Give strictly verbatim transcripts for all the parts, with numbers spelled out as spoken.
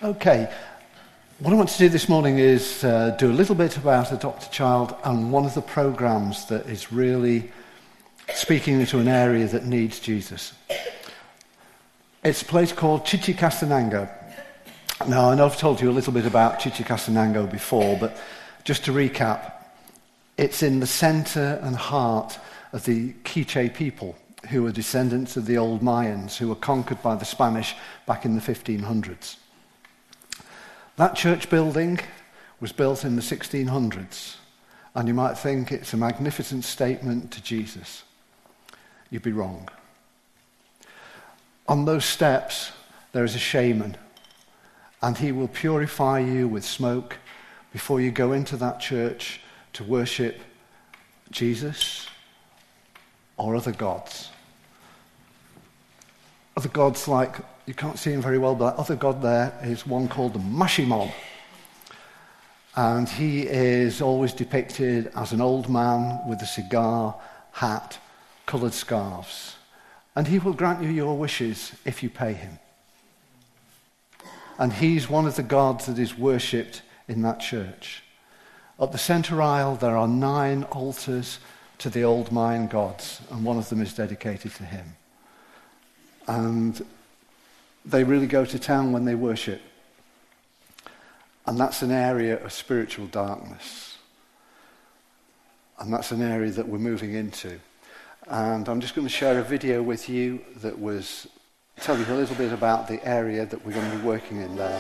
Okay, what I want to do this morning is uh, do a little bit about Adopt a Child and one of the programs that is really speaking into an area that needs Jesus. It's a place called Chichicastenango. Now, I know I've told you a little bit about Chichicastenango before, but just to recap, it's in the centre and heart of the Quiche people, who are descendants of the old Mayans, who were conquered by the Spanish back in the fifteen hundreds. That church building was built in the sixteen hundreds, and you might think it's a magnificent statement to Jesus. You'd be wrong. On those steps, there is a shaman, and he will purify you with smoke before you go into that church to worship Jesus or other gods. Other gods like, you can't see him very well, but that other god there is one called the Mashimon. And he is always depicted as an old man with a cigar, hat, coloured scarves. And he will grant you your wishes if you pay him. And he's one of the gods that is worshipped in that church. At the centre aisle, there are nine altars to the old Mayan gods, and one of them is dedicated to him. And they really go to town when they worship. And that's an area of spiritual darkness. And that's an area that we're moving into. And I'm just going to share a video with you that was tell you a little bit about the area that we're going to be working in there.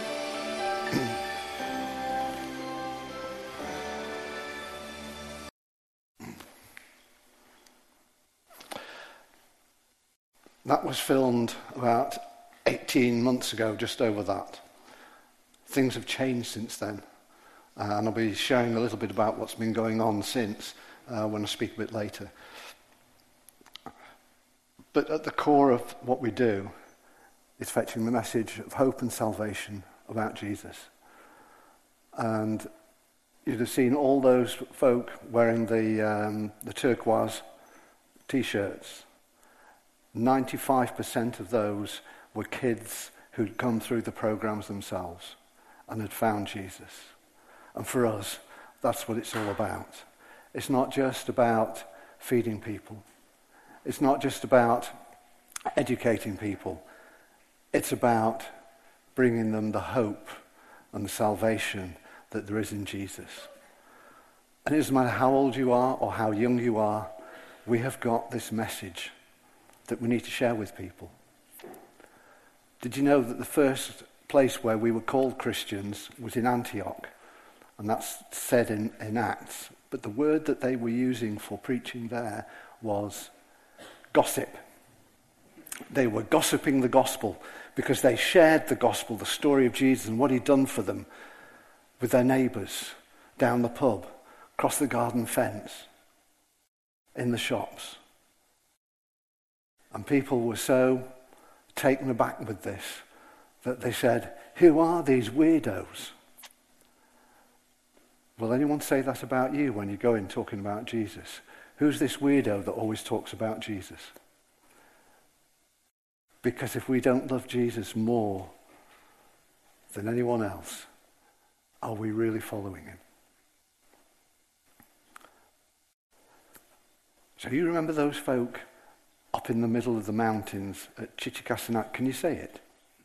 That was filmed about eighteen months ago, just over that. Things have changed since then. Uh, and I'll be sharing a little bit about what's been going on since uh, when I speak a bit later. But at the core of what we do is fetching the message of hope and salvation about Jesus. And you'd have seen all those folk wearing the, um, the turquoise T-shirts. ninety-five percent of those were kids who'd come through the programs themselves and had found Jesus. And for us, that's what it's all about. It's not just about feeding people. It's not just about educating people. It's about bringing them the hope and the salvation that there is in Jesus. And it doesn't matter how old you are or how young you are, we have got this message that we need to share with people. Did you know that the first place where we were called Christians was in Antioch? And that's said in, in Acts. But the word that they were using for preaching there was gossip. They were gossiping the gospel because they shared the gospel, the story of Jesus and what he'd done for them with their neighbours, down the pub, across the garden fence, in the shops. And people were so taken aback with this that they said, "Who are these weirdos?" Will anyone say that about you when you go in talking about Jesus? Who's this weirdo that always talks about Jesus? Because if we don't love Jesus more than anyone else, are we really following him? So you remember those folk up in the middle of the mountains at Chichicastenango? Can you say it?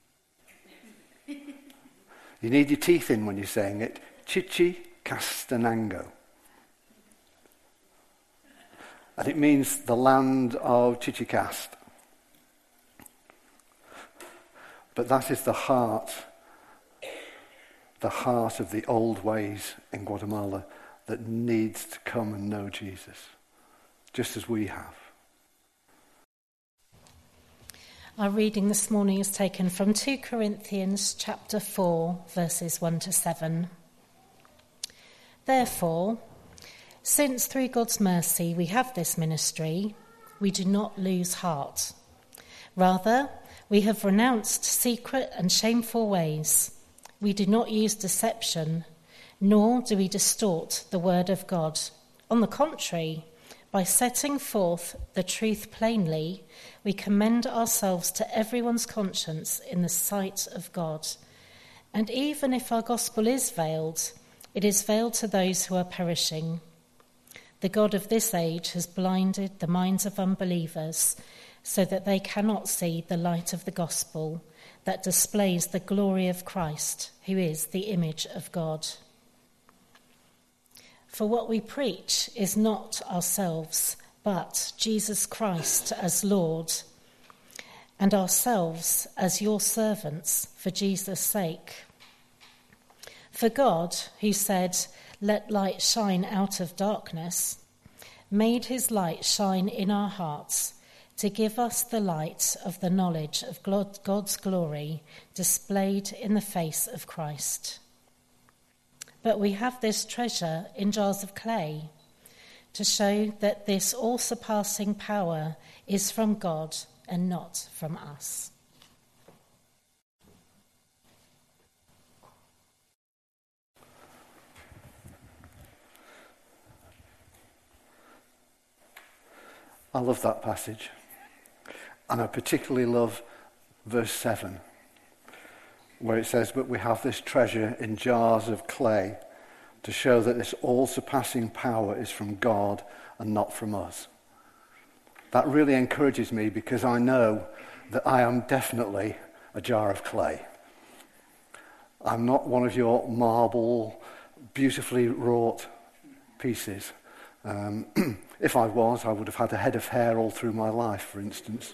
You need your teeth in when you're saying it. Chichicastenango. And it means the land of Chichicast. But that is the heart, the heart of the old ways in Guatemala that needs to come and know Jesus, just as we have. Our reading this morning is taken from two Corinthians chapter four, verses one to seven. Therefore, since through God's mercy we have this ministry, we do not lose heart. Rather, we have renounced secret and shameful ways. We do not use deception, nor do we distort the word of God. On the contrary, by setting forth the truth plainly, we commend ourselves to everyone's conscience in the sight of God. And even if our gospel is veiled, it is veiled to those who are perishing. The God of this age has blinded the minds of unbelievers so that they cannot see the light of the gospel that displays the glory of Christ, who is the image of God. For what we preach is not ourselves, but Jesus Christ as Lord, and ourselves as your servants for Jesus' sake. For God, who said, "Let light shine out of darkness," made his light shine in our hearts to give us the light of the knowledge of God's glory displayed in the face of Christ. But we have this treasure in jars of clay to show that this all-surpassing power is from God and not from us. I love that passage. And I particularly love verse seven, where it says, "But we have this treasure in jars of clay to show that this all-surpassing power is from God and not from us." That really encourages me because I know that I am definitely a jar of clay. I'm not one of your marble, beautifully wrought pieces. Um, if I was, I would have had a head of hair all through my life, for instance.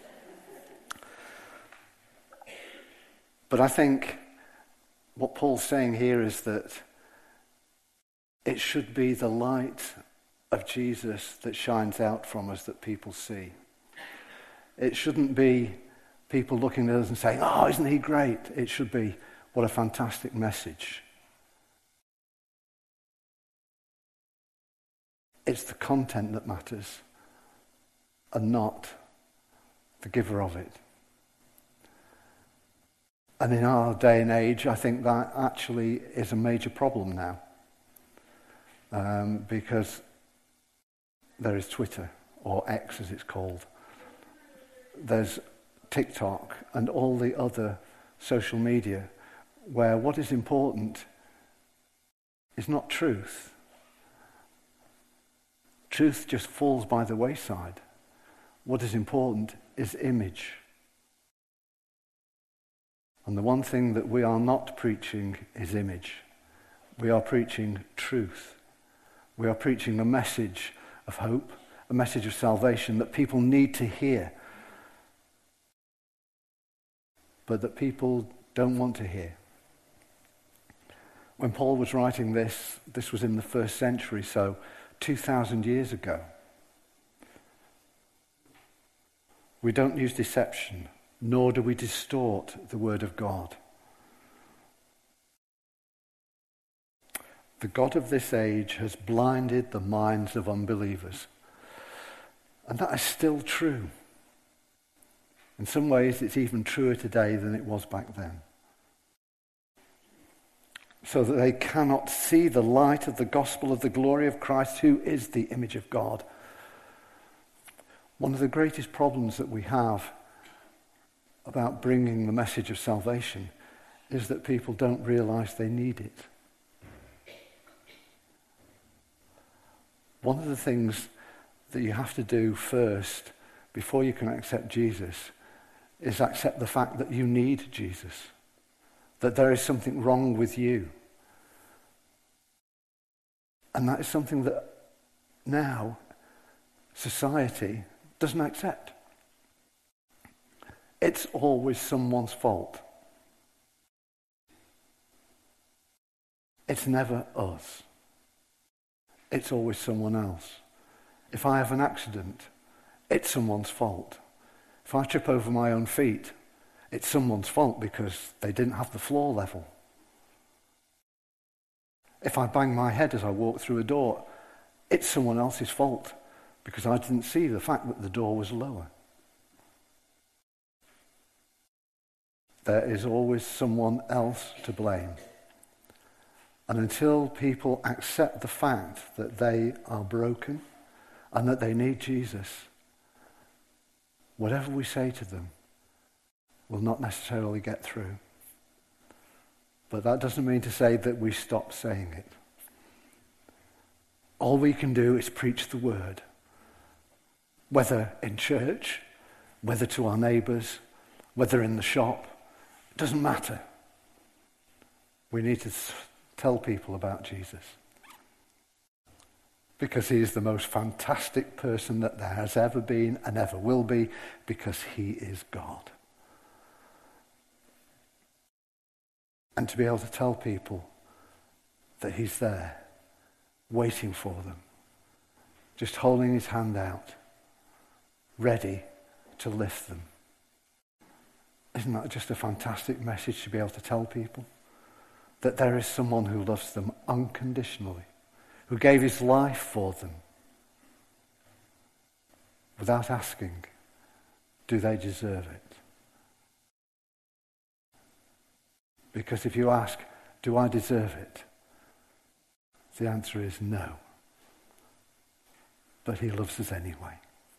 But I think what Paul's saying here is that it should be the light of Jesus that shines out from us that people see. It shouldn't be people looking at us and saying, "Oh, isn't he great?" It should be, "What a fantastic message." It's the content that matters and not the giver of it. And in our day and age, I think that actually is a major problem now. Um, because there is Twitter, or X as it's called. There's TikTok and all the other social media where what is important is not truth. Truth just falls by the wayside. What is important is image. And the one thing that we are not preaching is image. We are preaching truth. We are preaching a message of hope, a message of salvation that people need to hear, but that people don't want to hear. When Paul was writing this, this was in the first century, so two thousand years ago. We don't use deception, nor do we distort the word of God. The God of this age has blinded the minds of unbelievers. And that is still true. In some ways, it's even truer today than it was back then. So that they cannot see the light of the gospel of the glory of Christ, who is the image of God. One of the greatest problems that we have about bringing the message of salvation is that people don't realize they need it. One of the things that you have to do first, before you can accept Jesus, is accept the fact that you need Jesus, that there is something wrong with you. And that is something that now society doesn't accept. It's always someone's fault. It's never us. It's always someone else. If I have an accident, it's someone's fault. If I trip over my own feet, it's someone's fault because they didn't have the floor level. If I bang my head as I walk through a door, it's someone else's fault because I didn't see the fact that the door was lower. There is always someone else to blame. And until people accept the fact that they are broken and that they need Jesus, whatever we say to them will not necessarily get through. But that doesn't mean to say that we stop saying it. All we can do is preach the word, whether in church, whether to our neighbours, whether in the shop. It doesn't matter. We need to tell people about Jesus. Because he is the most fantastic person that there has ever been and ever will be, because he is God. And to be able to tell people that he's there, waiting for them, just holding his hand out, ready to lift them. Isn't that just a fantastic message to be able to tell people? That there is someone who loves them unconditionally, who gave his life for them, without asking, do they deserve it? Because if you ask, do I deserve it? The answer is no. But he loves us anyway.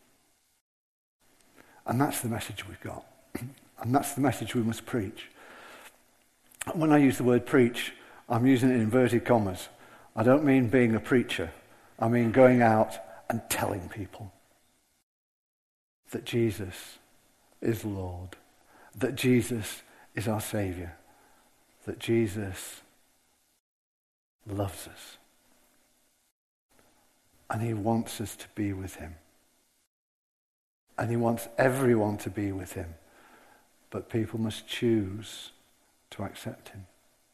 And that's the message we've got. And that's the message we must preach. When I use the word preach, I'm using it in inverted commas. I don't mean being a preacher. I mean going out and telling people that Jesus is Lord, that Jesus is our Saviour, that Jesus loves us. And he wants us to be with him. And he wants everyone to be with him. But people must choose to accept him.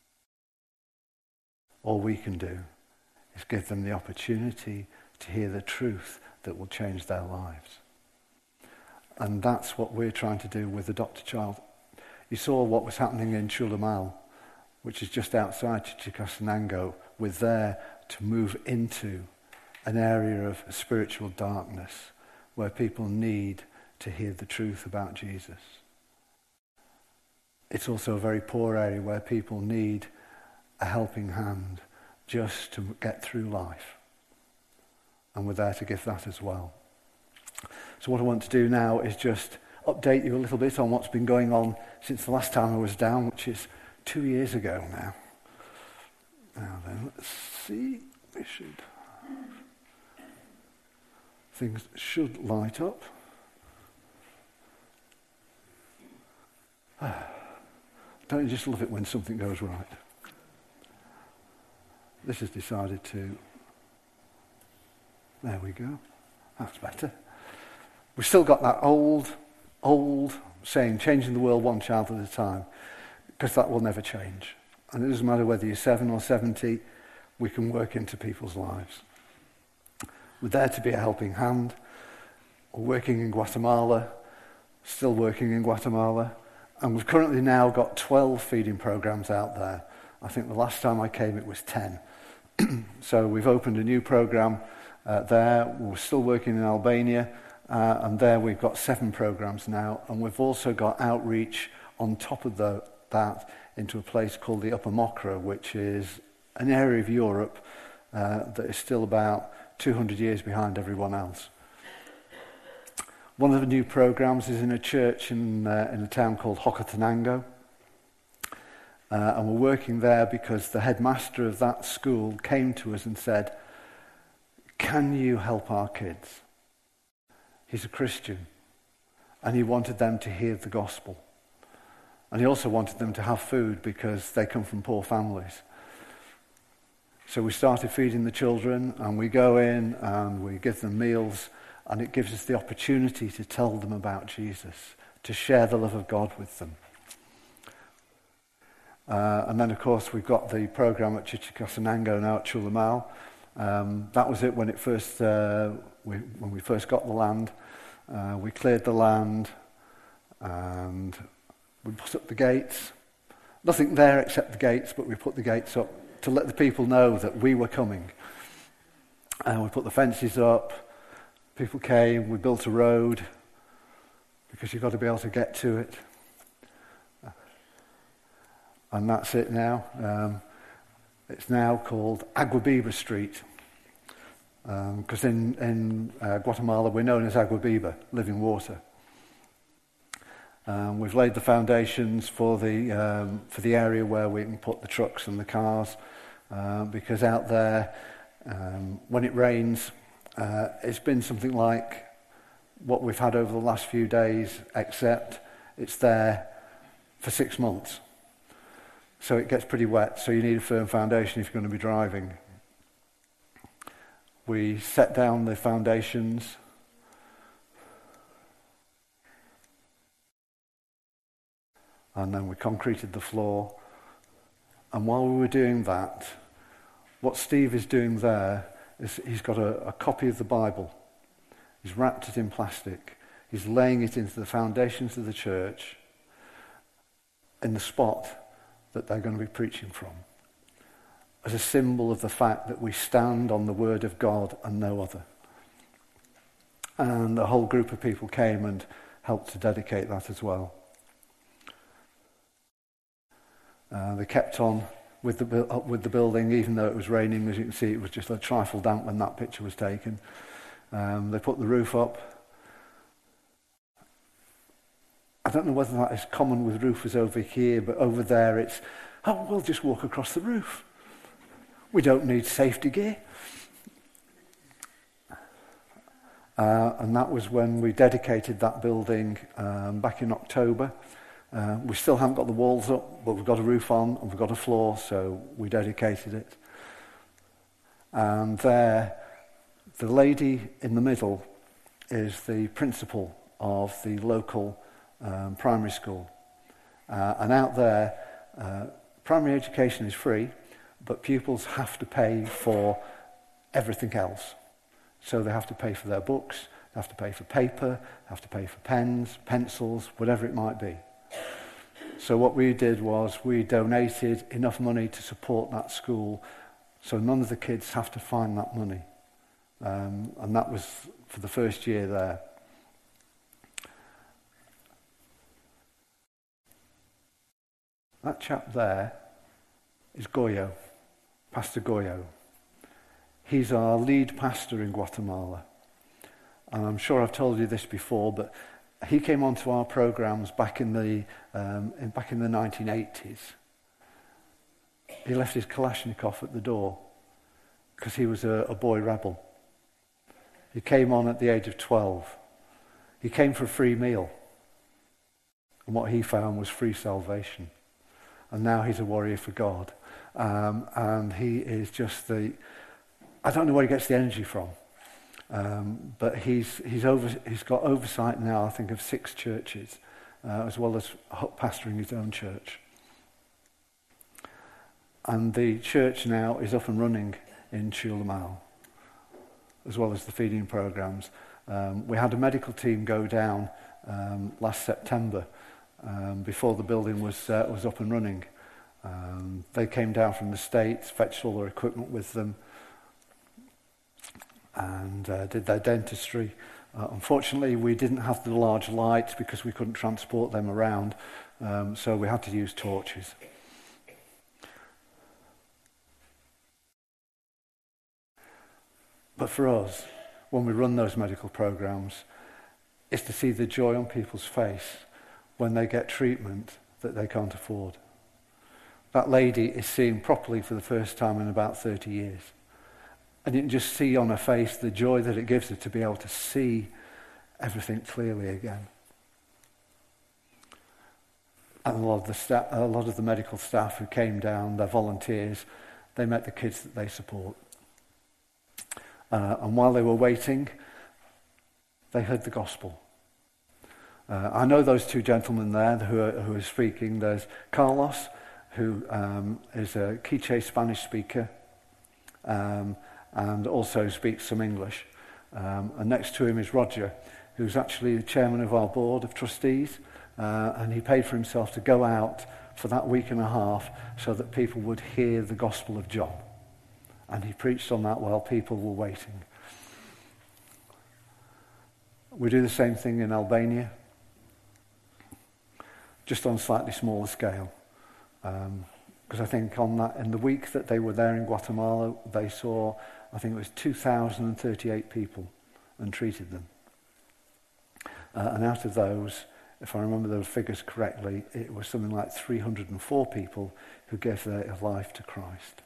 All we can do is give them the opportunity to hear the truth that will change their lives. And that's what we're trying to do with Adopt a Child. You saw what was happening in Chulamal, which is just outside Chichikasanango. We're there to move into an area of spiritual darkness where people need to hear the truth about Jesus. It's also a very poor area where people need a helping hand just to get through life. And we're there to give that as well. So what I want to do now is just update you a little bit on what's been going on since the last time I was down, which is two years ago now. Now then, let's see. We should... Things should light up. Don't you just love it when something goes right? This has decided to... There we go. That's better. We've still got that old, old saying, changing the world one child at a time, because that will never change. And it doesn't matter whether you're seven or seventy, we can work into people's lives. We're there to be a helping hand. We're working in Guatemala, still working in Guatemala, and we've currently now got twelve feeding programs out there. I think the last time I came it was ten. So we've opened a new program uh, there. We're still working in Albania, uh, and there we've got seven programs now, and we've also got outreach on top of the, that into a place called the Upper Mokra, which is an area of Europe uh, that is still about two hundred years behind everyone else. One of the new programs is in a church in, uh, in a town called Hocotenango. Uh, and we're working there because the headmaster of that school came to us and said, can you help our kids? He's a Christian. And he wanted them to hear the gospel. And he also wanted them to have food because they come from poor families. So we started feeding the children, and we go in and we give them meals, and it gives us the opportunity to tell them about Jesus, to share the love of God with them. Uh, and then, of course, we've got the program at Chichikasanango now at Chulamal. Um, that was it when it first, uh, we, when we first got the land. Uh, we cleared the land, and we put up the gates. Nothing there except the gates, but we put the gates up to let the people know that we were coming. And we put the fences up. People came. We built a road because you've got to be able to get to it. And that's it now. Um, it's now called Aguabiba Street. Because um, in, in uh, Guatemala we're known as Aguabiba, living water. Um, we've laid the foundations for the um, for the area where we can put the trucks and the cars, uh, because out there, um, when it rains, uh, it's been something like what we've had over the last few days, except it's there for six months. So it gets pretty wet, so you need a firm foundation if you're going to be driving. We set down the foundations. And then we concreted the floor. And while we were doing that, what Steve is doing there is he's got a, a copy of the Bible. He's wrapped it in plastic. He's laying it into the foundations of the church in the spot that they're going to be preaching from, as a symbol of the fact that we stand on the Word of God and no other. And a whole group of people came and helped to dedicate that as well. Uh, they kept on with the up with the building, even though it was raining. As you can see, it was just a trifle damp when that picture was taken. Um, they put the roof up. I don't know whether that is common with roofers over here, but over there it's, oh, we'll just walk across the roof. We don't need safety gear. Uh, and that was when we dedicated that building um, back in October. Uh, we still haven't got the walls up, but we've got a roof on and we've got a floor, so we dedicated it. And there, the lady in the middle is the principal of the local um, primary school. Uh, and out there, uh, primary education is free, but pupils have to pay for everything else. So they have to pay for their books, they have to pay for paper, they have to pay for pens, pencils, whatever it might be. So what we did was we donated enough money to support that school, so none of the kids have to find that money. Um, and that was for the first year there. That chap there is Goyo, Pastor Goyo. He's our lead pastor in Guatemala. And I'm sure I've told you this before, but he came onto our programs back in the um, in, back in the nineteen eighties. He left his Kalashnikov at the door because he was a, a boy rebel. He came on at the age of twelve. He came for a free meal. And what he found was free salvation. And now he's a warrior for God. Um, and he is just the... I don't know where he gets the energy from. Um, but he's he's over he's got oversight now, I think, of six churches, uh, as well as pastoring his own church. And the church now is up and running in Chulamal, as well as the feeding programs. Um, we had a medical team go down um, last September, um, before the building was uh, was up and running. Um, they came down from the States, fetched all their equipment with them, and uh, did their dentistry. Uh, unfortunately, we didn't have the large lights because we couldn't transport them around, um, so we had to use torches. But for us, when we run those medical programs, it's to see the joy on people's face when they get treatment that they can't afford. That lady is seeing properly for the first time in about thirty years. And you can just see on her face the joy that it gives her to be able to see everything clearly again. And a lot of the sta- a lot of the medical staff who came down, they're volunteers, they met the kids that they support. Uh, and while they were waiting, they heard the gospel. Uh, I know those two gentlemen there who are, who are speaking. There's Carlos, who um, is a Quiche Spanish speaker, um, and also speaks some English. Um, and next to him is Roger, who's actually the chairman of our board of trustees, uh, and he paid for himself to go out for that week and a half so that people would hear the gospel of John. And he preached on that while people were waiting. We do the same thing in Albania, just on a slightly smaller scale. Um, because I think on that, in the week that they were there in Guatemala, they saw, I think it was two thousand thirty-eight people and treated them. Uh, and out of those, if I remember the figures correctly, it was something like three hundred four people who gave their life to Christ.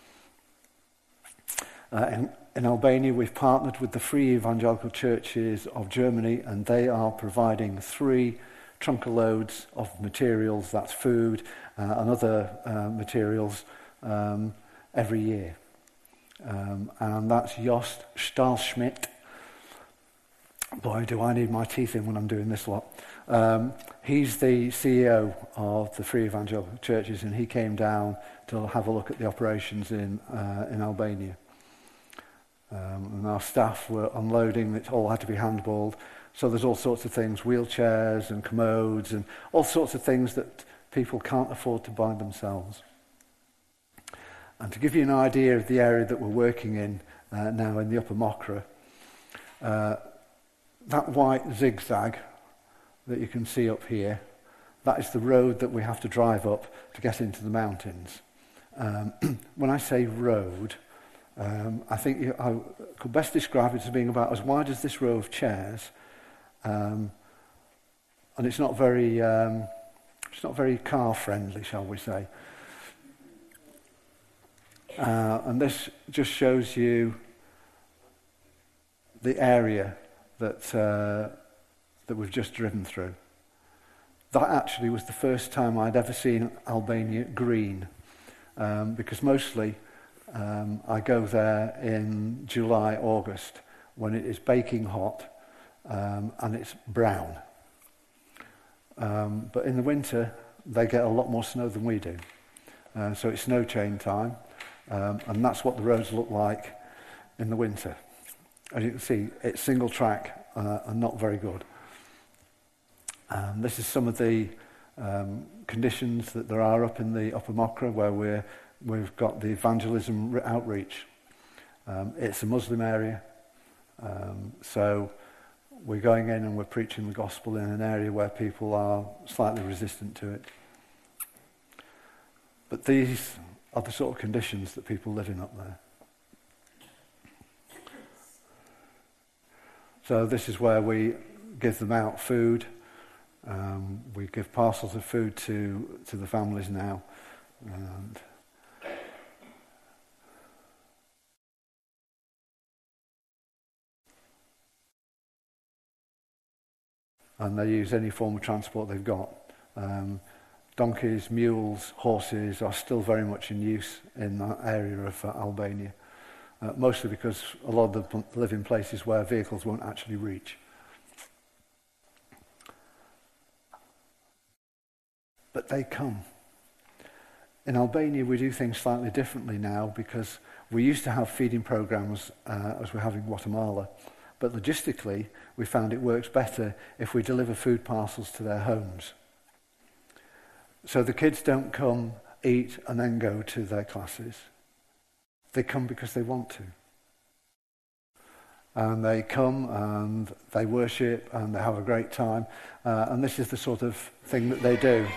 Uh, in, in Albania, we've partnered with the Free Evangelical Churches of Germany, and they are providing three trunker loads of materials, that's food uh, and other uh, materials, um, every year. Um, and that's Jost Stahlschmidt. Boy, do I need my teeth in when I'm doing this lot. Um, he's the C E O of the Free Evangelical Churches, and he came down to have a look at the operations in uh, in Albania. Um, and our staff were unloading, it all had to be handballed. So there's all sorts of things, wheelchairs and commodes and all sorts of things that people can't afford to buy themselves. And to give you an idea of the area that we're working in uh, now in the Upper Mokra, uh, that white zigzag that you can see up here, that is the road that we have to drive up to get into the mountains. Um, when I say road, um, I think you, I could best describe it as being about as wide as this row of chairs, um, and it's not very, um, it's not very car friendly, shall we say. Uh, and this just shows you the area that uh, that we've just driven through. That actually was the first time I'd ever seen Albania green, um, because mostly um, I go there in July, August, when it is baking hot um, and it's brown. Um, but in the winter, they get a lot more snow than we do. Uh, so it's snow chain time, um, and that's what the roads look like in the winter. As you can see, it's single track uh, and not very good. Um, this is some of the um, conditions that there are up in the Upper Mokra, where we're, we've got the evangelism outreach. Um, it's a Muslim area, um, so we're going in and we're preaching the gospel in an area where people are slightly resistant to it. But these are the sort of conditions that people live in up there. So this is where we give them out food. Um, we give parcels of food to, to the families now. And and they use any form of transport they've got. Um, donkeys, mules, horses are still very much in use in that area of uh, Albania. Uh, mostly because a lot of them live in places where vehicles won't actually reach. But they come. In Albania, we do things slightly differently now, because we used to have feeding programs uh, as we have in Guatemala. But logistically, we found it works better if we deliver food parcels to their homes. So the kids don't come, eat, and then go to their classes. They come because they want to. And they come and they worship and they have a great time. Uh, and this is the sort of thing that they do.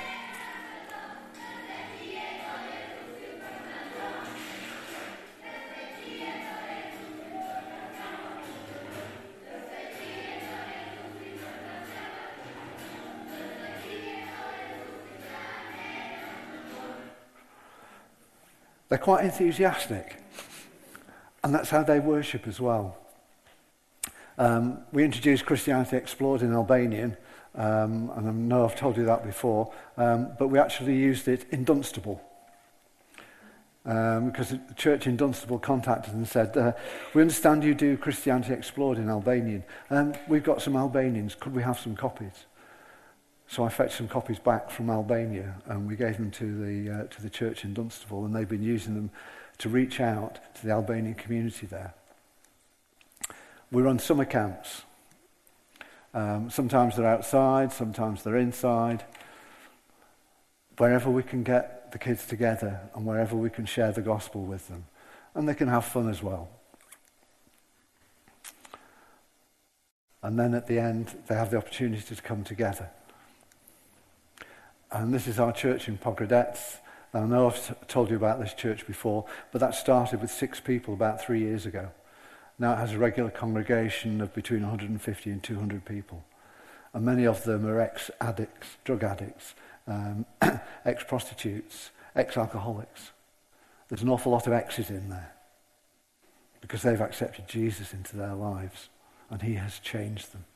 They're quite enthusiastic. And that's how they worship as well. Um, we introduced Christianity Explored in Albanian, um, and I know I've told you that before, um, but we actually used it in Dunstable. Um, because the church in Dunstable contacted and said, uh, we understand you do Christianity Explored in Albanian. Um, we've got some Albanians, could we have some copies? So I fetched some copies back from Albania, and we gave them to the uh, to the church in Dunstable, and they've been using them to reach out to the Albanian community there. We run summer camps. Um, sometimes they're outside, sometimes they're inside. Wherever we can get the kids together and wherever we can share the gospel with them. And they can have fun as well. And then at the end, they have the opportunity to come together. And this is our church in Pogradets. Now, I know I've t- told you about this church before, but that started with six people about three years ago. Now it has a regular congregation of between one hundred fifty and two hundred people. And many of them are ex-addicts, drug addicts, um, ex-prostitutes, ex-alcoholics. There's an awful lot of exes in there because they've accepted Jesus into their lives and he has changed them.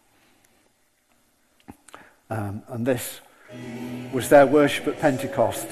Um, and this was their worship at Pentecost.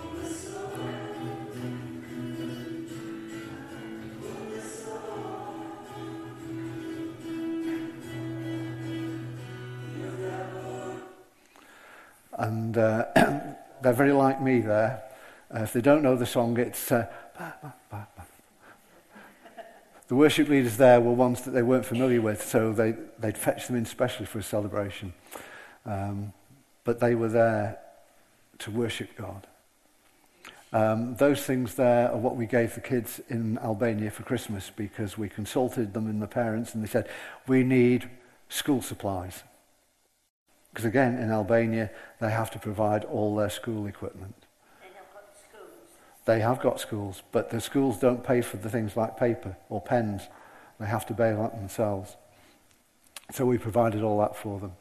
And uh, they're very like me there. Uh, if they don't know the song, it's... Uh, bah, bah, bah, bah. The worship leaders there were ones that they weren't familiar with, so they, they'd fetch them in specially for a celebration. Um, but they were there to worship God. Um, those things there are what we gave the kids in Albania for Christmas because we consulted them and the parents and they said, we need school supplies. Because again, in Albania, they have to provide all their school equipment. They have got schools. They have got schools, but the schools don't pay for the things like paper or pens. They have to bail out themselves. So we provided all that for them.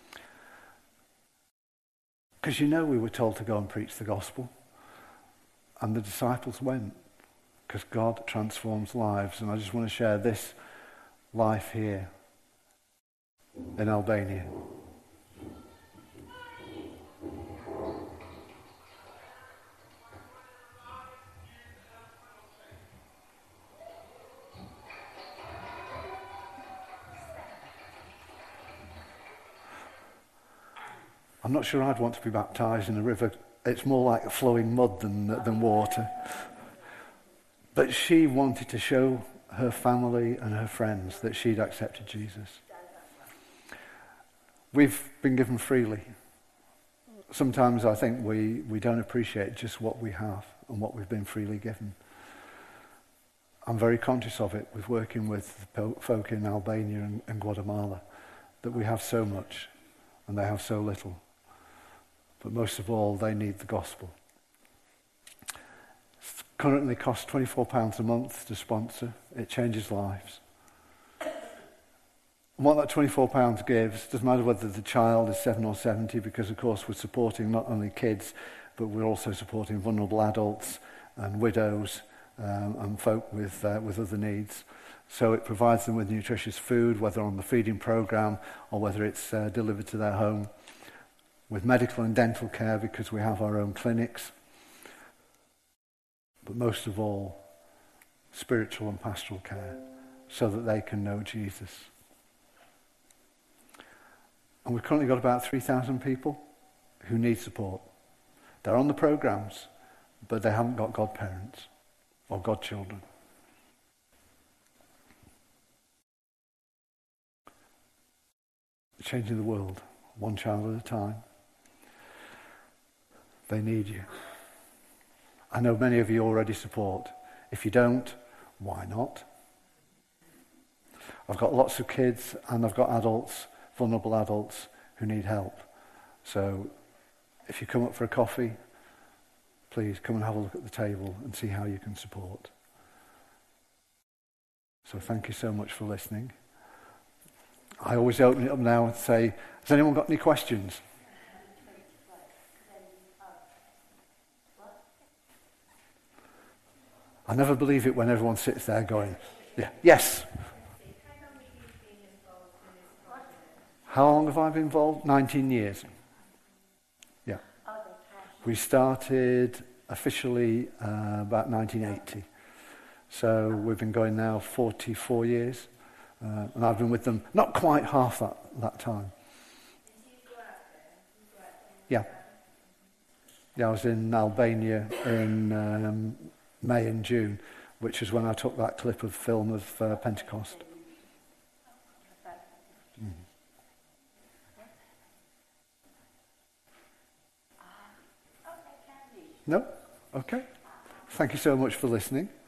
Because you know we were told to go and preach the gospel. And the disciples went. Because God transforms lives. And I just want to share this life here in Albania. I'm not sure I'd want to be baptised in a river. It's more like flowing mud than, than water. But she wanted to show her family and her friends that she'd accepted Jesus. We've been given freely. Sometimes I think we, we don't appreciate just what we have and what we've been freely given. I'm very conscious of it with working with folk in Albania and, and Guatemala, that we have so much and they have so little. But most of all, they need the gospel. It currently costs twenty-four pounds a month to sponsor. It changes lives. And what that twenty-four pounds gives, doesn't matter whether the child is seven or seventy, because of course we're supporting not only kids, but we're also supporting vulnerable adults and widows um, and folk with, uh, with other needs. So it provides them with nutritious food, whether on the feeding program or whether it's uh, delivered to their home. With medical and dental care because we have our own clinics. But most of all, spiritual and pastoral care so that they can know Jesus. And we've currently got about three thousand people who need support. They're on the programs, but they haven't got godparents or godchildren. Changing the world, one child at a time. They need you. I know many of you already support. If you don't, why not? I've got lots of kids and I've got adults, vulnerable adults, who need help. So if you come up for a coffee, please come and have a look at the table and see how you can support. So thank you so much for listening. I always open it up now and say, has anyone got any questions? I never believe it when everyone sits there going, yeah, yes. How long have I been involved? nineteen years. Yeah. We started officially uh, about nineteen eighty. So we've been going now forty-four years. Uh, and I've been with them not quite half that, that time. Yeah. Yeah, I was in Albania in um, May and June, which is when I took that clip of film of uh, Pentecost. Mm. No? Okay. Thank you so much for listening.